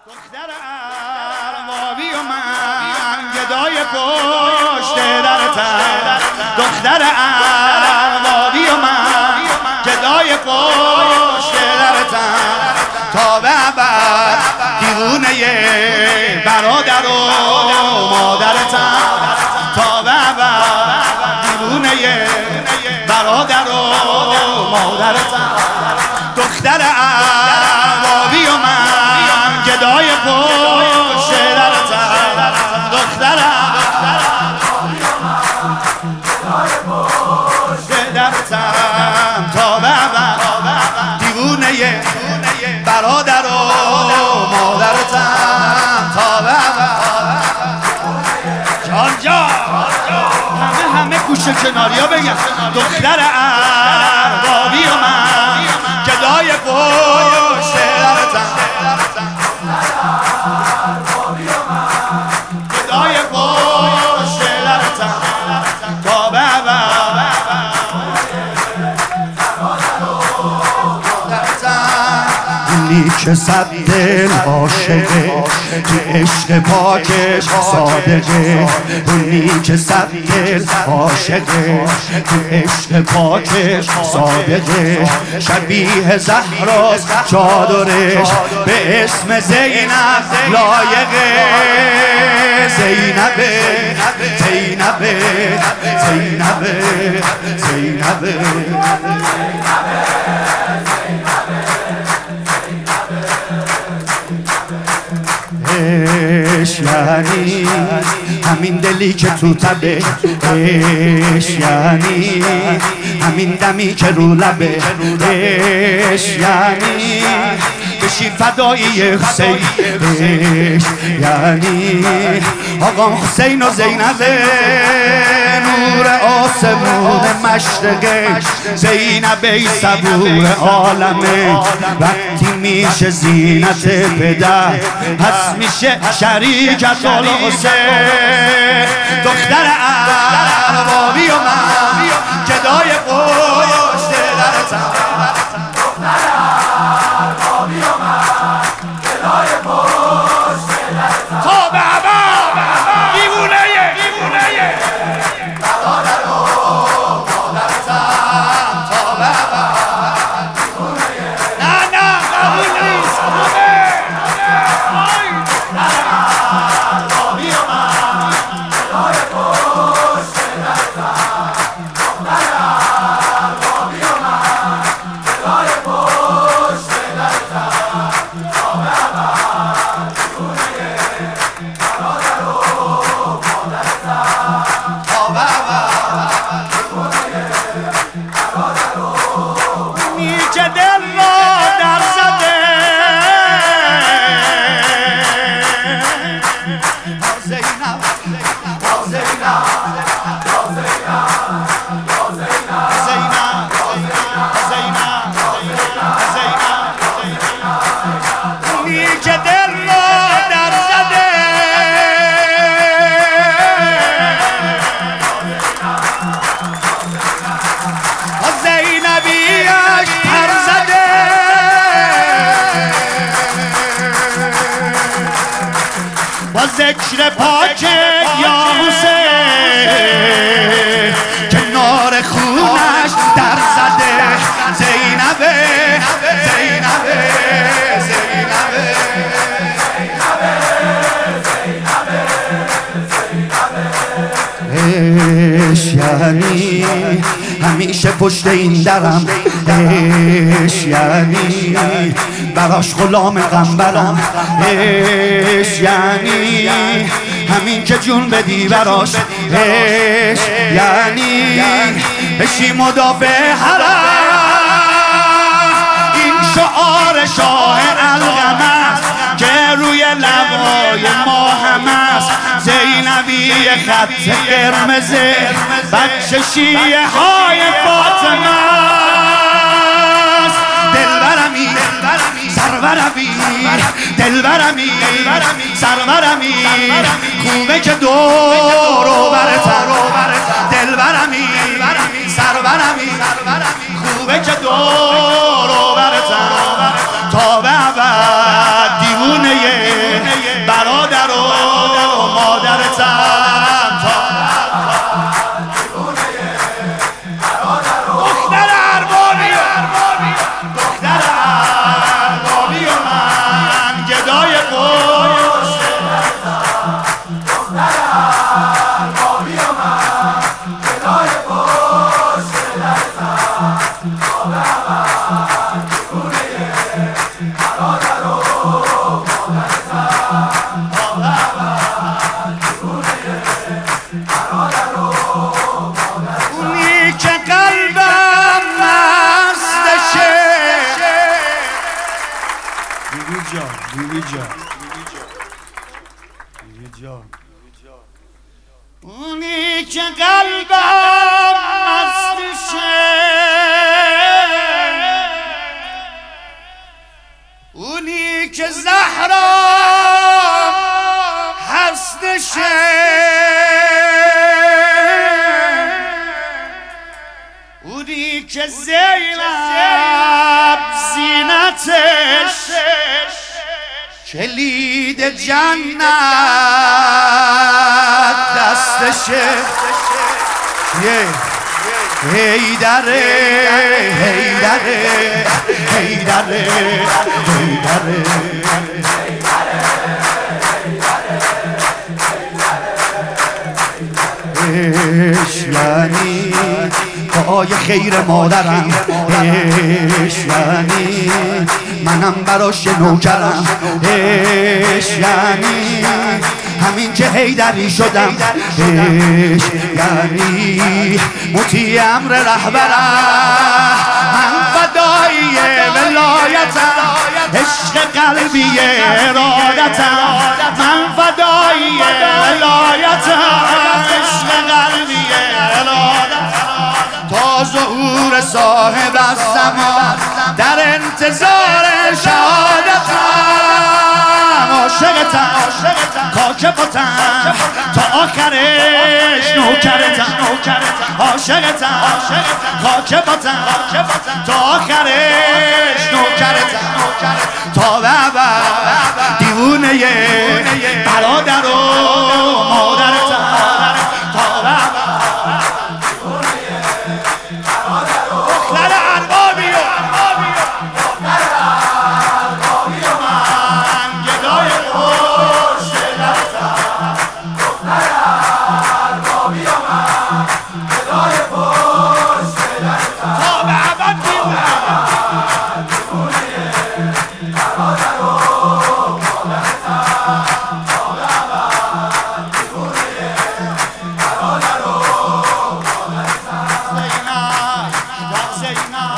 دختر اربابی و من گدای پشت درتم. دختر اربابی و من گدای پشت درتم. تا به ابد دیوونه برادر و مادرتم. تا به ابد دیوونه برادر و مادرتم. دختر اربابی و من گدای پشت درتم. دختر اربابی و من گدای پشت درتم. تا به ابد دیوونه برادر و مادرتم. تا به ابد جان جان همه گوشه کناریا بگم. دختر اربابی و من گدای پشت درتم. گدای پشت درتم. تا به اونی که صد دل عاشقه تو عشق پاکش صادقه. اونی که صد دل عاشقه تو عشق پاکش صادقه. شبیه زهراست چادرش به اسم زینب لایقه. زینبه زینبه زینبه زینبه عشق یعنی همین دلی که تو تبه. عشق یعنی همین دمی که رو لبه. عشق یعنی بشی فدایی حسین. عشق یعنی آقا حسین و زینبه نور آسمون مشرقه. زینبه صبور عالمه وقتی میشه زینت پدر پس میشه شریکت الحسین. دختر اربابی و من گدای پشت درتم. دختر اربابی و من گدای پشت درتم. تا به ابد دیوونه برادر و مادرتم. تا به ابد دیوونه نه قبول نیست. با ذکر پاک یا حسین کنار خونش در زده. زینبه زینبه زینبه عشق یعنی همیشه پشت این درم. عشق یعنی براش غلام غمبرم. عشق یعنی همین که جون بدی براش. عشق یعنی بشی مدافع حرم. این شعار شاه الغم است که روی لبای ما هم است. زینبی خط قرمز بچه شیعه های فاطمه است. دلبرمی سرورمی دلبرمی سرورمی خوبه که دور و برتر. دلبرمی سرورمی خوبه که دور و برتر. تا به ابد دیوونه جان اونی که قلبم مستشه، اونی که زهرام هستشه، اونی که زینب زینتش، کلید جنت دستشه. هیدره هیدره هیدره هیدره یعنی پای خیر مادرم، یعنی منم براش نوکرم، یعنی همین که حیدری شدم، یعنی مطیع امر رهبرم، من فدایی ولایتم، عشق قلبی ارادتم، من فدایی ولایتم، عشق قلبی ارادتم، تا ظهور صاحب الزمان در انتظار شهادتم، عاشقتم کاکبتم تا آخرش نوکرتم، عاشقتم کاکبتم تا آخرش نوکرتم، تا به ابد دیوونه برادر و مادرتم، تا به ابد دختر اربابی و من گدای خوش دلتم، دختر اربابی و من گدای خوش دلتم، تا به ابد دیوونه برادر و مادرتم، تا به ابد دیوونه برادر و مادرتم. زینب